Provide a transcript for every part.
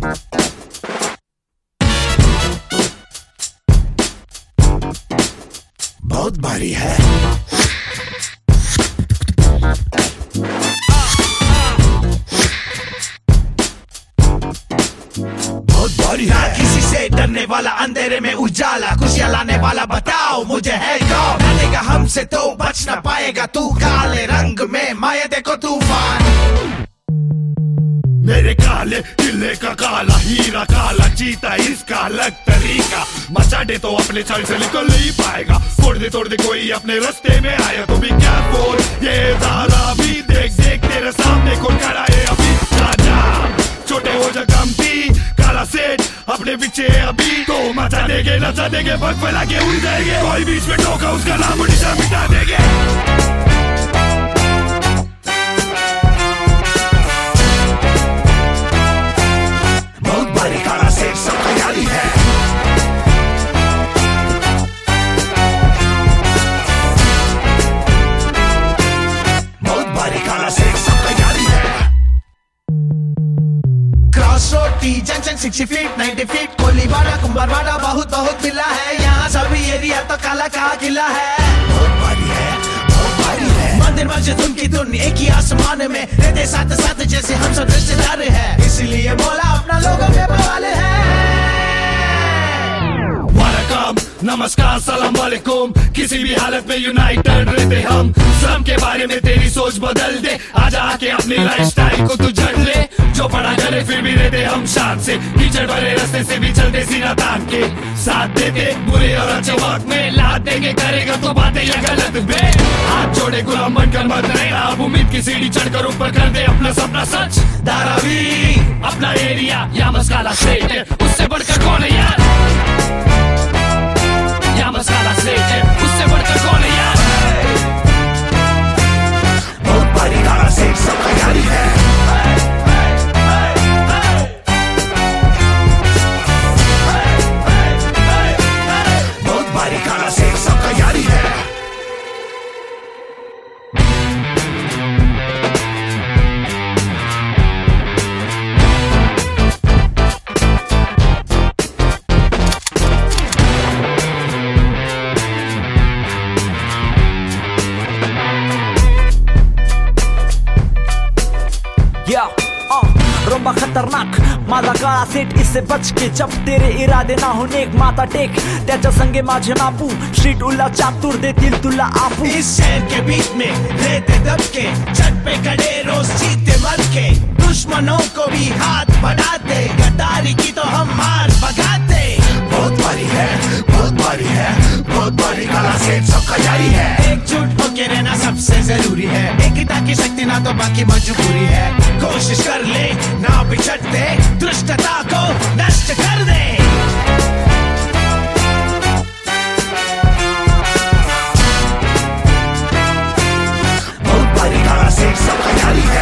बहुत भारी है, बहुत भारी है। किसी से डरने वाला, अंधेरे में उजाला, खुशियां लाने वाला, बताओ मुझे है कौन? डरेगा हमसे तो बच ना पाएगा तू, काले रंग में माया देखो तूफान। मेरे काले किले का काला हीरा, काला चीता इसका अलग तरीका, मचा दे तो अपने साइड से निकल नहीं पाएगा, तोड़ दे कोई अपने रास्ते में आया तो भी क्या बोल। ये तारा भी देख देख तेरे सामने कौन खड़ा है अभी, राजा छोटे हो जा कमती, काला सेठ अपने पीछे अभी तो मचा देंगे, नचा देंगे, पग फैला के उड़ जाएंगे, कोई बीच में टोका उसका नाम निशान मिटा देंगे। Junction 60 feet 90 feet, Koliwada Kumbharwada बहुत बहुत मिला है, यहाँ सभी एरिया तो काला का किला है। बहुत भारी है, बहुत भारी है। मंदिर मस्जिद उनकी धुन एक ही आसमान में, रहते साथ साथ जैसे हम सब रिश्तेदार है, इसलिए बोला अपना लोगों के बवाले है। नमस्कार सलाम वालेकुम, किसी भी हालत में यूनाइटेड रहते हम, श्रम के बारे में तेरी सोच बदल दे, आजा आके अपनी लाइफस्टाइल को तू जड़ ले, जो पढ़ा करे फिर भी रहते हम शान से, कीचड़ भरे रास्ते से भी चलते सीना तान के, साथ देते बुरे और अच्छे वक्त में, लात देंगे करेगा तो बातें या गलत में, हाथ जोड़े गुलाम बनकर मत रहना, अब उम्मीद की सीढ़ी चढ़कर ऊपर कर दे अपना सपना सच, धारावी अपना एरिया या मस्काला स्टेट है, उससे बढ़कर कौन है यार, या मस्काला स्टेट है, उससे बढ़कर कौन है यार। बहुत भारी काला सेठ सब तैयारी है, बहुत भारी काला सेठ सब तैयारी है। रोम्बा खतरनाक माझा काळा सेट, इससे बच के जब तेरे इरादे ना होणे माता टेक, त्याच्या संगे माझे मापू स्ट्रीट उल्ला चातुर देतील तुला आपू, इस शहर के बीच में रहते दबके, छत पे खड़े रोज जीते मर के, दुश्मनों को भी हाथ बढ़ाते, गद्दारी की तो हम मार भगाते। बहुत भारी है, बहुत भारी है, बहुत भारी काला सेठ सबका जारी है, एकजुट होके रहना सबसे जरूरी है, एकता की शक्ति ना तो बाकी मजबूरी है, कोशिश कर ले ना बिछड़ दे, दुष्टता को नष्ट कर दे। बहुत भारी काला सेठ सबका जारी है,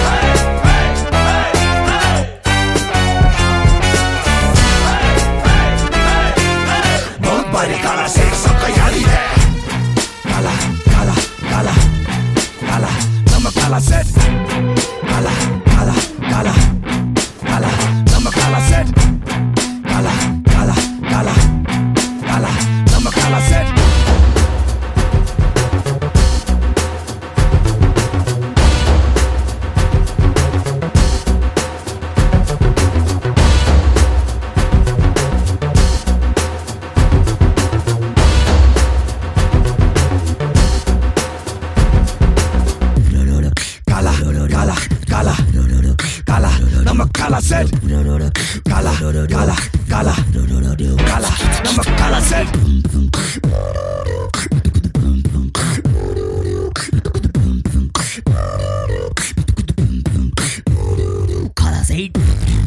बहुत भारी काला सेठ सबका जारी है, काला काला काला काला नमक काला सेठ, काला काला काला काला नमक काला सेठ, काला काला काला काला नमक काला सेठ। Kala said, kala, kala, kala, kala, namak kala said. Kala said.